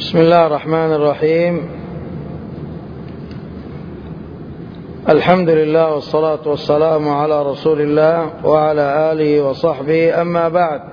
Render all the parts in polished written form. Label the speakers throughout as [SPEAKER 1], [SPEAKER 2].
[SPEAKER 1] بسم الله الرحمن الرحيم. الحمد لله والصلاة والسلام على رسول الله وعلى آله وصحبه، أما بعد.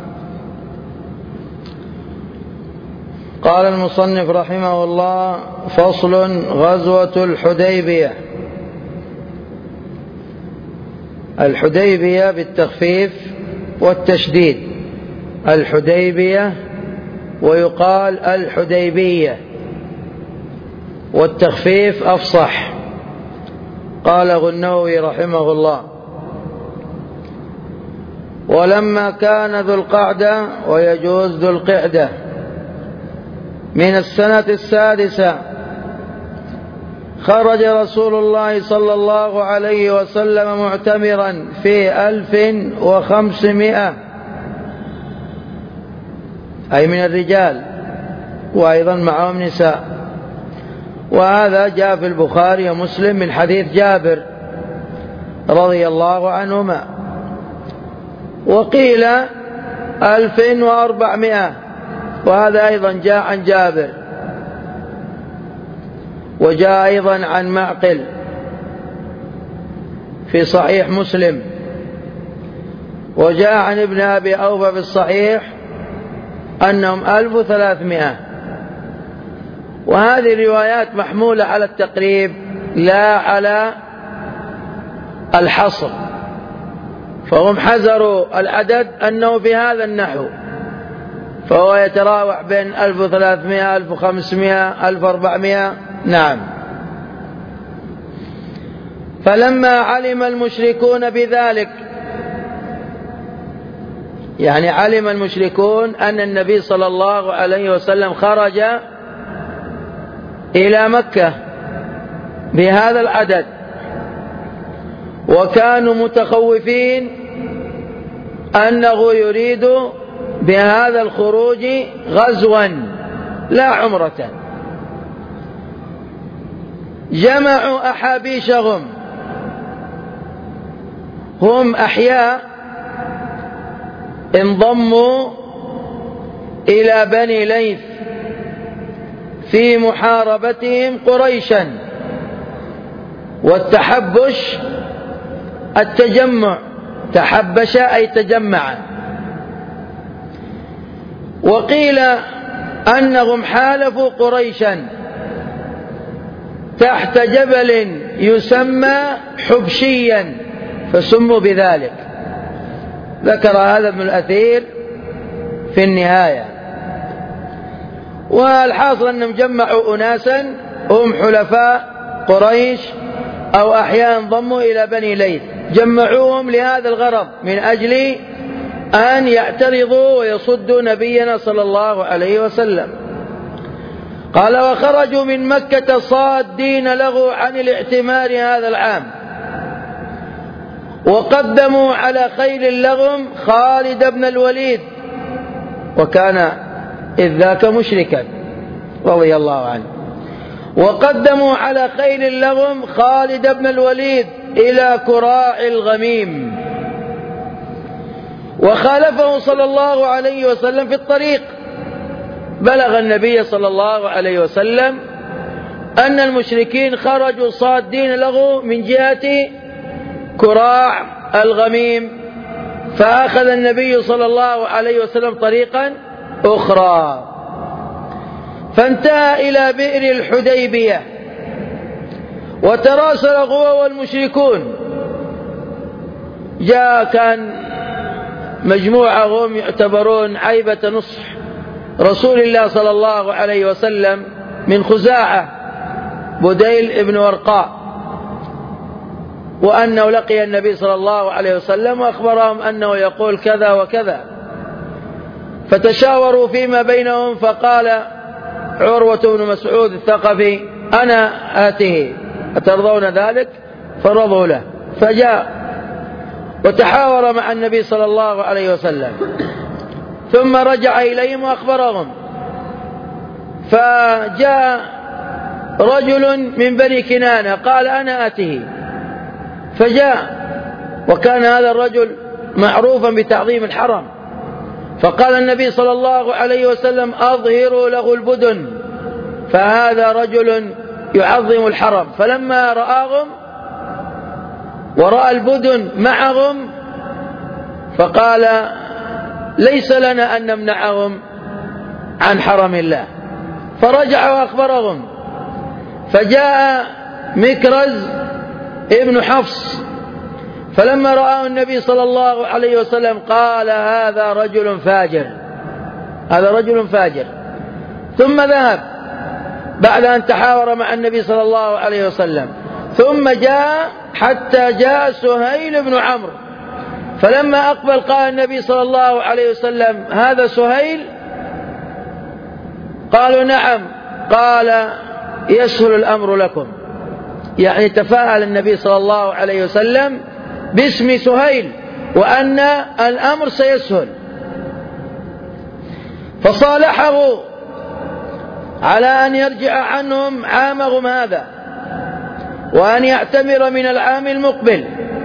[SPEAKER 1] قال المصنف رحمه الله: فصل: غزوة الحديبية. الحديبية بالتخفيف والتشديد، الحديبية، ويقال الحديبية، والتخفيف أفصح. قاله النووي رحمه الله: ولما كان ذو القعدة، ويجوز ذو القعدة، من السنة السادسة، خرج رسول الله صلى الله عليه وسلم معتمرا في 1500، أي من الرجال، وأيضا معهم نساء. وهذا جاء في البخاري ومسلم من حديث جابر رضي الله عنهما. وقيل 1400، وهذا أيضا جاء عن جابر، وجاء أيضا عن معقل في صحيح مسلم، وجاء عن ابن أبي أوفى في الصحيح أنهم 1300. وهذه الروايات محمولة على التقريب لا على الحصر، فهم حذروا العدد أنه في هذا النحو، فهو يتراوح بين 1300 1500 1400. نعم. فلما علم المشركون بذلك، يعني علم المشركون أن النبي صلى الله عليه وسلم خرج إلى مكة بهذا العدد، وكانوا متخوفين أنه يريد بهذا الخروج غزوا لا عمرة، جمعوا أحابيشهم، هم أحياء انضموا إلى بني ليث في محاربتهم قريشا. والتحبش التجمع، تحبش أي تجمع. وقيل أنهم حالفوا قريشا تحت جبل يسمى حبشيا، فسموا بذلك. ذكر هذا ابن الأثير في النهاية. والحاصل أنهم جمعوا أناسا هم حلفاء قريش أو أحياء انضموا إلى بني ليث، جمعوهم لهذا الغرض، من أجل أن يعترضوا ويصدوا نبينا صلى الله عليه وسلم. قال: وخرجوا من مكة صادين له عن الاعتمار هذا العام، وقدموا على خيل لهم خالد بن الوليد، وكان إذ ذاك مشركا رضي الله عنه. وقدموا على خيل لهم خالد بن الوليد إلى كراع الغميم. وخالفه صلى الله عليه وسلم في الطريق. بلغ النبي صلى الله عليه وسلم أن المشركين خرجوا صادين له من جهة كراع الغميم، فأخذ النبي صلى الله عليه وسلم طريقا أخرى، فانتهى إلى بئر الحديبية، وتراسل هو والمشركون. كان مجموعة هم يعتبرون عيبة نصح رسول الله صلى الله عليه وسلم من خزاعة، بديل ابن ورقاء، وأنه لقي النبي صلى الله عليه وسلم وأخبرهم أنه يقول كذا وكذا. فتشاوروا فيما بينهم، فقال عروة بن مسعود الثقفي: أنا آته، أترضون ذلك؟ فرضوا له، فجاء وتحاور مع النبي صلى الله عليه وسلم، ثم رجع إليهم وأخبرهم. فجاء رجل من بني كنانة قال: أنا آته، فجاء، وكان هذا الرجل معروفا بتعظيم الحرم، فقال النبي صلى الله عليه وسلم: أظهروا له البدن، فهذا رجل يعظم الحرم. فلما رآهم ورأى البدن معهم فقال: ليس لنا أن نمنعهم عن حرم الله. فرجع وأخبرهم، فجاء مكرز ابن حفص، فلما رآه النبي صلى الله عليه وسلم قال: هذا رجل فاجر، هذا رجل فاجر. ثم ذهب بعد أن تحاور مع النبي صلى الله عليه وسلم، ثم جاء حتى جاء سهيل بن عمرو، فلما أقبل قال النبي صلى الله عليه وسلم: هذا سهيل؟ قالوا: نعم. قال: يسهل الأمر لكم، يعني تفاءل النبي صلى الله عليه وسلم باسم سهيل وأن الأمر سيسهل. فصالحه على أن يرجع عنهم عامهم هذا وأن يعتمر من العام المقبل،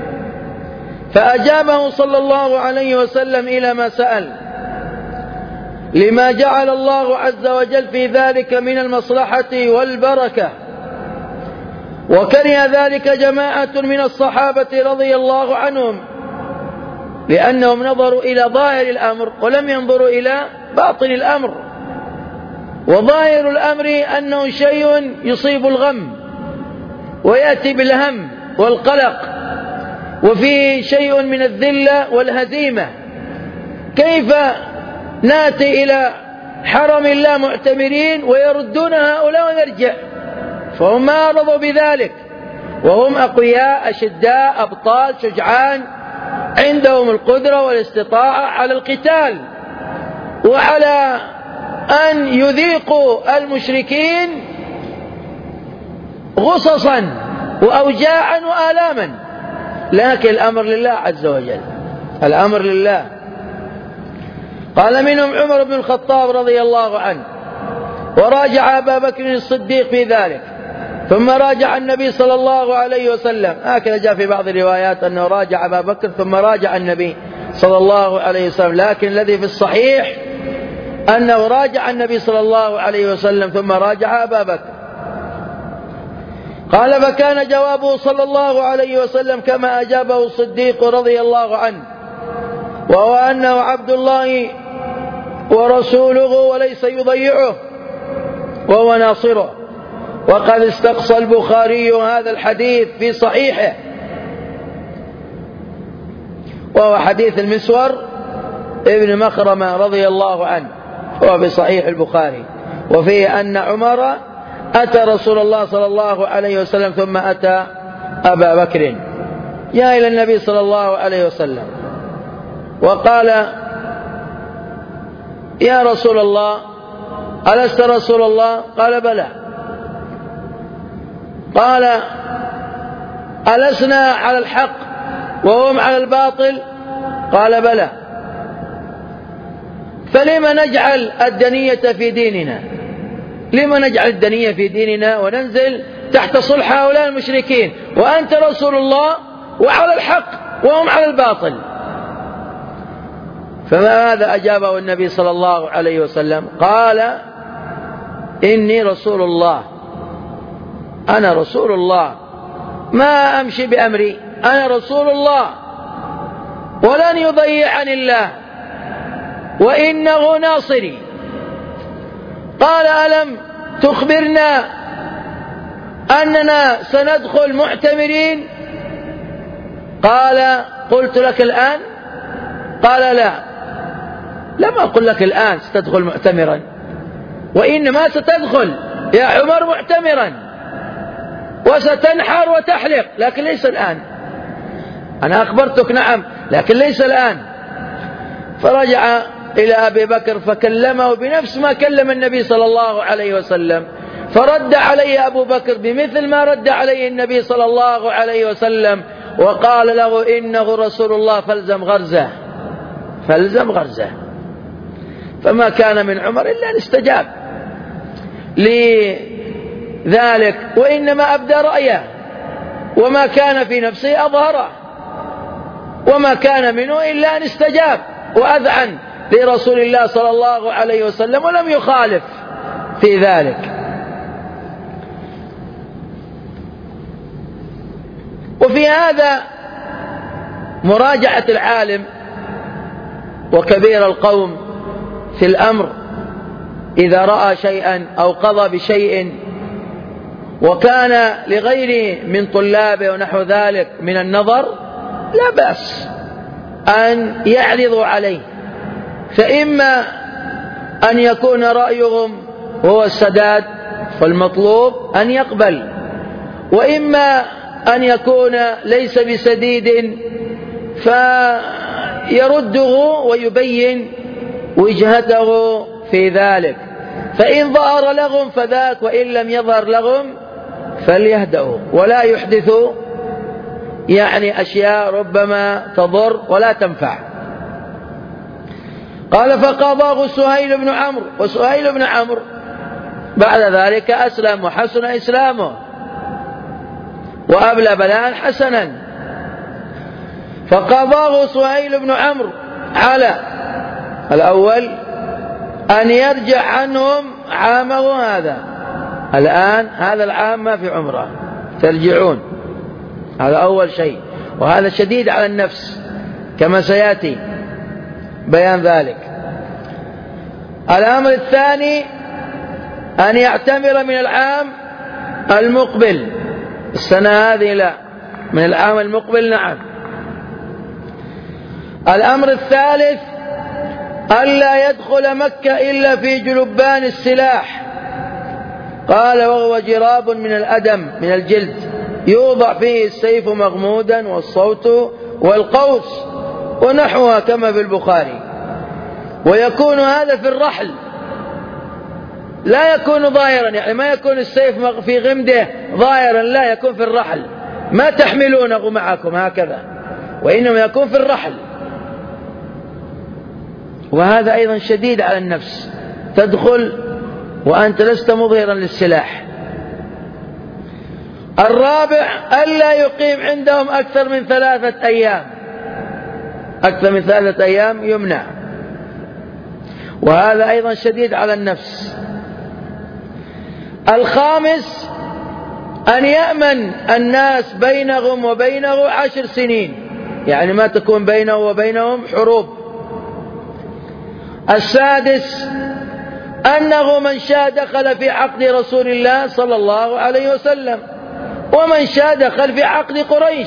[SPEAKER 1] فأجابه صلى الله عليه وسلم إلى ما سأل، لما جعل الله عز وجل في ذلك من المصلحة والبركة. وكره ذلك جماعة من الصحابة رضي الله عنهم، لأنهم نظروا إلى ظاهر الأمر ولم ينظروا إلى باطن الأمر. وظاهر الأمر أنه شيء يصيب الغم ويأتي بالهم والقلق، وفيه شيء من الذلة والهزيمة. كيف نأتي إلى حرم الله معتمرين ويردون هؤلاء ونرجع؟ فهم ما رضوا بذلك، وهم أقوياء أشداء أبطال شجعان، عندهم القدرة والاستطاعة على القتال وعلى أن يذيقوا المشركين غصصا وأوجاعا وآلاما. لكن الأمر لله عز وجل، الأمر لله. قال منهم عمر بن الخطاب رضي الله عنه، وراجع أبا بكر الصديق في ذلك، ثم راجع النبي صلى الله عليه وسلم. هكذا جاء في بعض الروايات أنه راجع أبا بكر ثم راجع النبي صلى الله عليه وسلم، لكن الذي في الصحيح أنه راجع النبي صلى الله عليه وسلم ثم راجع أبا بكر. قال: فكان جوابه صلى الله عليه وسلم كما أجابه الصديق رضي الله عنه، وهو أنه عبد الله ورسوله وليس يضيعه وهو ناصره. وقد استقصى البخاري هذا الحديث في صحيحه، وهو حديث المسور ابن مخرمة رضي الله عنه، وهو في صحيح البخاري، وفيه أن عمر أتى رسول الله صلى الله عليه وسلم ثم أتى أبا بكر، جاء إلى النبي صلى الله عليه وسلم وقال: يا رسول الله، ألست رسول الله؟ قال: بلى. قال: ألسنا على الحق وهم على الباطل؟ قال: بلى. فلما نجعل الدنية في ديننا؟ لما نجعل الدنية في ديننا وننزل تحت صلح هؤلاء المشركين وأنت رسول الله وعلى الحق وهم على الباطل؟ فماذا أجابه النبي صلى الله عليه وسلم؟ قال: إني رسول الله، أنا رسول الله، ما أمشي بأمري، أنا رسول الله ولن يضيعني الله وإنه ناصري. قال: ألم تخبرنا أننا سندخل معتمرين؟ قال: قلت لك الآن؟ قال: لا، لم أقل لك الآن ستدخل معتمرا، وإنما ستدخل يا عمر معتمرا وستنحر وتحلق، لكن ليس الآن. أنا أخبرتك نعم، لكن ليس الآن. فرجع إلى أبي بكر فكلمه بنفس ما كلم النبي صلى الله عليه وسلم، فرد عليه أبو بكر بمثل ما رد عليه النبي صلى الله عليه وسلم، وقال له: إنه رسول الله فالزم غرزه، فالزم غرزه. فما كان من عمر إلا أن استجاب لذلك، وإنما أبدى رأيه، وما كان في نفسه أظهره، وما كان منه إلا أن استجاب وأذعن لرسول الله صلى الله عليه وسلم ولم يخالف في ذلك. وفي هذا مراجعة العالم وكبير القوم في الأمر إذا رأى شيئا أو قضى بشيء وكان لغيره من طلابه ونحو ذلك من النظر، لا بأس أن يعرضوا عليه، فإما أن يكون رأيهم هو السداد فالمطلوب أن يقبل، وإما أن يكون ليس بسديد فيرده ويبين وجهته في ذلك، فإن ظهر لهم فذاك، وإن لم يظهر لهم فليهدأوا ولا يحدثوا أشياء ربما تضر ولا تنفع. قال فقضاه سهيل بن عمرو، وسهيل بن عمرو بعد ذلك أسلم وحسن إسلامه وأبلى بلاء حسنا. فقضاه سهيل بن عمرو على الأول أن يرجع عنهم عامه هذا، الآن هذا العام ما في عمره ترجعون، هذا أول شيء، وهذا شديد على النفس كما سيأتي بيان ذلك. الأمر الثاني أن يعتمر من العام المقبل، السنة هذه لا، من العام المقبل نعم. الأمر الثالث ألا يدخل مكة إلا في جلبان السلاح، قال وهو جراب من الأدم من الجلد يوضع فيه السيف مغمودا والصوت والقوس ونحوها كما في البخاري، ويكون هذا في الرحل، لا يكون ظاهرا، ما يكون السيف في غمده ظاهرا، لا، يكون في الرحل، ما تحملونه معكم هكذا، وإنما يكون في الرحل. وهذا أيضا شديد على النفس، تدخل وأنت لست مظهرا للسلاح. الرابع ألا يقيم عندهم أكثر من 3 أيام، أكثر من 3 أيام يمنع، وهذا أيضا شديد على النفس. الخامس أن يأمن الناس بينهم وبينه 10 سنين، ما تكون بينه وبينهم حروب. السادس أنه من شاء دخل في عقد رسول الله صلى الله عليه وسلم، ومن شاء دخل في عقد قريش،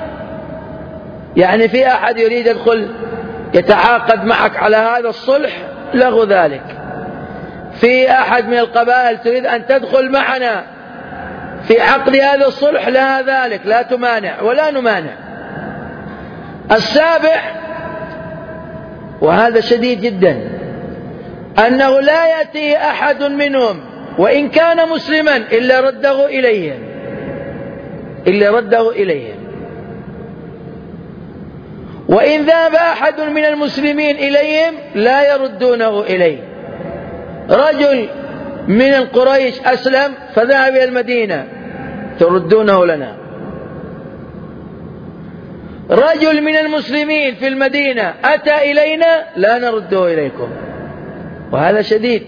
[SPEAKER 1] في أحد يريد يدخل يتعاقد معك على هذا الصلح له ذلك، في أحد من القبائل تريد أن تدخل معنا في عقد هذا الصلح لها ذلك، لا تمانع ولا نمانع. السابع وهذا شديد جدا أنه لا يأتي أحد منهم وإن كان مسلما إلا رده إليهم، وإن ذهب أحد من المسلمين إليهم لا يردونه إليه. رجل من القريش أسلم فذهب إلى المدينة، تردونه لنا. رجل من المسلمين في المدينة أتى إلينا لا نرده إليكم، وهذا شديد.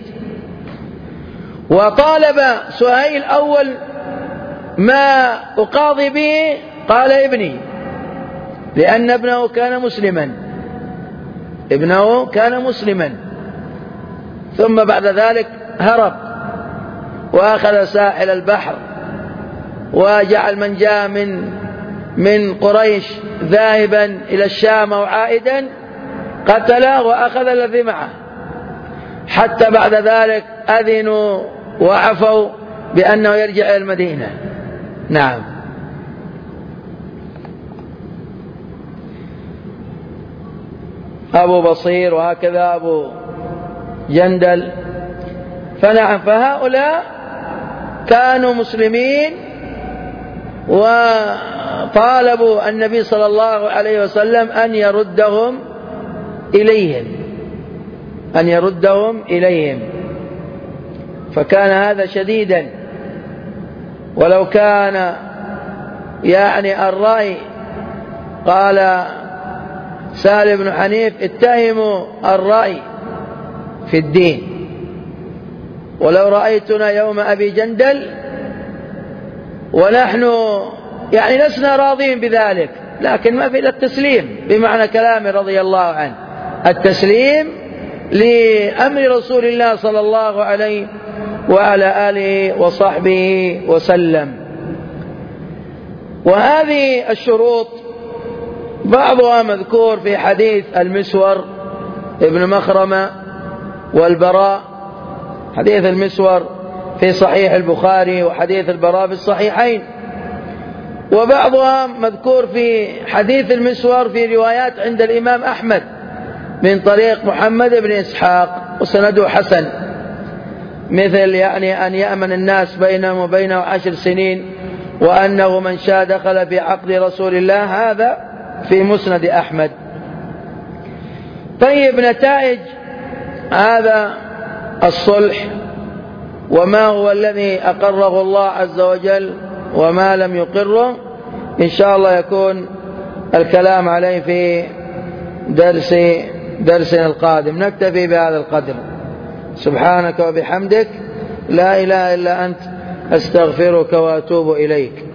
[SPEAKER 1] وطالب سهيل أول ما أقاضي به، قال ابني، لأن ابنه كان مسلما، ثم بعد ذلك هرب وأخذ ساحل البحر، وجعل من جاء من قريش ذاهبا إلى الشام أو عائدا قتله وأخذ الذي معه، حتى بعد ذلك أذنوا وعفوا بأنه يرجع إلى المدينة. نعم. أبو بصير وهكذا أبو جندل، فنعم، فهؤلاء كانوا مسلمين وطالبوا النبي صلى الله عليه وسلم أن يردهم إليهم، فكان هذا شديدا. ولو كان الرأي قال سهل بن حنيف اتهموا الرأي في الدين، ولو رأيتنا يوم أبي جندل ونحن يعني لسنا راضين بذلك، لكن ما في إلا التسليم بمعنى كلامه رضي الله عنه، التسليم لأمر رسول الله صلى الله عليه وعلى آله وصحبه وسلم. وهذه الشروط بعضها مذكور في حديث المسور ابن مخرمة والبراء، حديث المسور في صحيح البخاري وحديث البراء في الصحيحين، وبعضها مذكور في حديث المسور في روايات عند الإمام أحمد من طريق محمد بن إسحاق وسنده حسن، مثل يعني أن يأمن الناس بينهم وبينه 10 سنين، وأنه من شاء دخل في عقد رسول الله، هذا في مسند أحمد. طيب، نتائج هذا الصلح وما هو الذي أقره الله عز وجل وما لم يقره، إن شاء الله يكون الكلام عليه في درسنا القادم. نكتفي بهذا القدر. سبحانك وبحمدك، لا إله إلا أنت، أستغفرك وأتوب إليك.